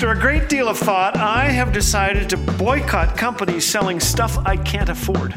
After a great deal of thought, I have decided to boycott companies selling stuff I can't afford.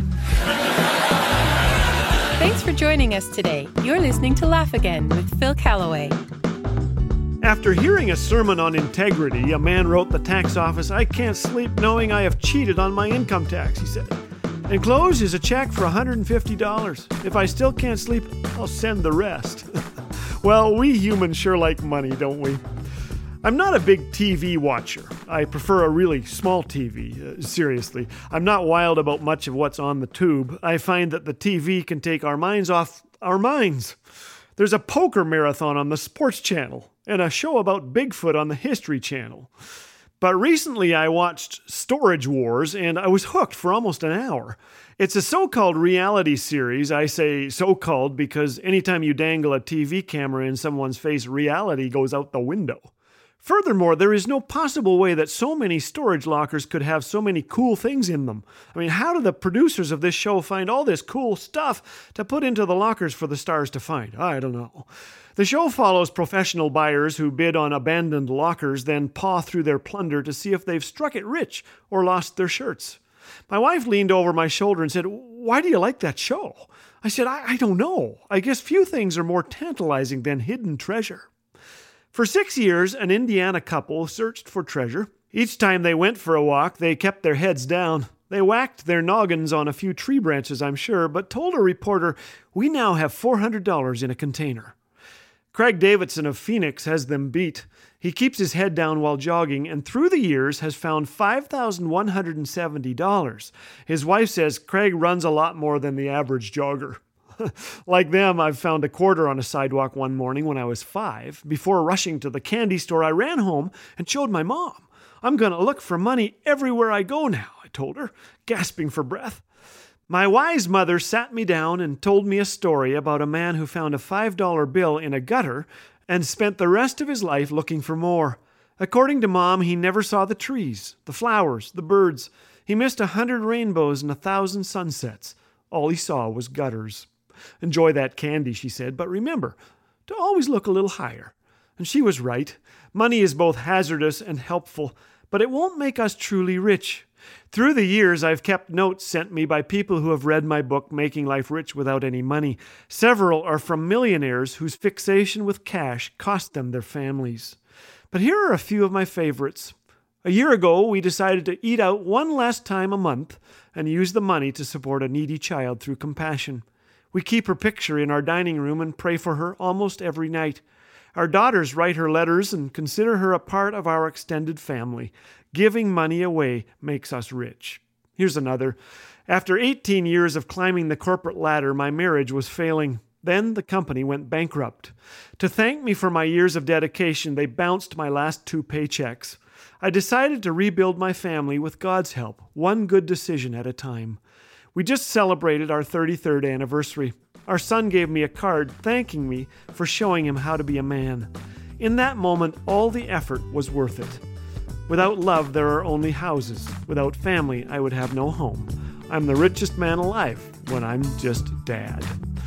Thanks for joining us today. You're listening to Laugh Again with Phil Callaway. After hearing a sermon on integrity, a man wrote the tax office, "I can't sleep knowing I have cheated on my income tax," he said. "Enclosed is a check for $150. If I still can't sleep, I'll send the rest." Well, we humans sure like money, don't we? I'm not a big TV watcher. I prefer a really small TV. Seriously, I'm not wild about much of what's on the tube. I find that the TV can take our minds off our minds. There's a poker marathon on the Sports Channel and a show about Bigfoot on the History Channel. But recently I watched Storage Wars and I was hooked for almost an hour. It's a so-called reality series. I say so-called because anytime you dangle a TV camera in someone's face, reality goes out the window. Furthermore, there is no possible way that so many storage lockers could have so many cool things in them. I mean, how do the producers of this show find all this cool stuff to put into the lockers for the stars to find? I don't know. The show follows professional buyers who bid on abandoned lockers, then paw through their plunder to see if they've struck it rich or lost their shirts. My wife leaned over my shoulder and said, "Why do you like that show?" I said, I don't know. I guess few things are more tantalizing than hidden treasure. For 6 years, an Indiana couple searched for treasure. Each time they went for a walk, they kept their heads down. They whacked their noggins on a few tree branches, I'm sure, but told a reporter, "We now have $400 in a container." Craig Davidson of Phoenix has them beat. He keeps his head down while jogging and through the years has found $5,170. His wife says Craig runs a lot more than the average jogger. Like them, I've found a quarter on a sidewalk one morning when I was 5. Before rushing to the candy store, I ran home and showed my mom. "I'm going to look for money everywhere I go now," I told her, gasping for breath. My wise mother sat me down and told me a story about a man who found a $5 bill in a gutter and spent the rest of his life looking for more. According to Mom, he never saw the trees, the flowers, the birds. He missed 100 rainbows and 1,000 sunsets. All he saw was gutters. "Enjoy that candy," she said, "but remember to always look a little higher." And she was right. Money is both hazardous and helpful, but it won't make us truly rich. Through the years, I've kept notes sent me by people who have read my book, Making Life Rich Without Any Money. Several are from millionaires whose fixation with cash cost them their families. But here are a few of my favorites. A year ago, we decided to eat out one last time a month and use the money to support a needy child through compassion. We keep her picture in our dining room and pray for her almost every night. Our daughters write her letters and consider her a part of our extended family. Giving money away makes us rich. Here's another. After 18 years of climbing the corporate ladder, my marriage was failing. Then the company went bankrupt. To thank me for my years of dedication, they bounced my last 2 paychecks. I decided to rebuild my family with God's help, one good decision at a time. We just celebrated our 33rd anniversary. Our son gave me a card thanking me for showing him how to be a man. In that moment, all the effort was worth it. Without love, there are only houses. Without family, I would have no home. I'm the richest man alive when I'm just dad.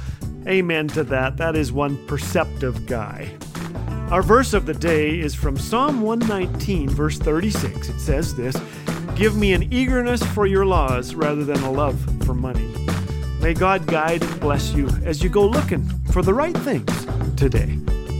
Amen to that. That is one perceptive guy. Our verse of the day is from Psalm 119, verse 36. It says this, "Give me an eagerness for your laws rather than a love for money." May God guide and bless you as you go looking for the right things today.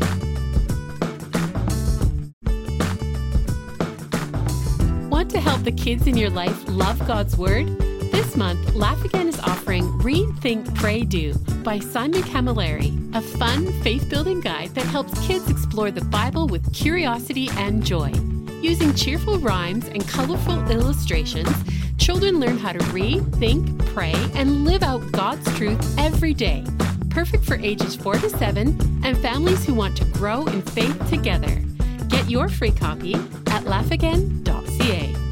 Want to help the kids in your life love God's Word? This month, Laugh Again is offering Read, Think, Pray, Do by Simon Camilleri, a fun, faith-building guide that helps kids explore the Bible with curiosity and joy. Using cheerful rhymes and colorful illustrations, children learn how to read, think, pray, and live out God's truth every day. Perfect for ages 4 to 7 and families who want to grow in faith together. Get your free copy at laughagain.ca.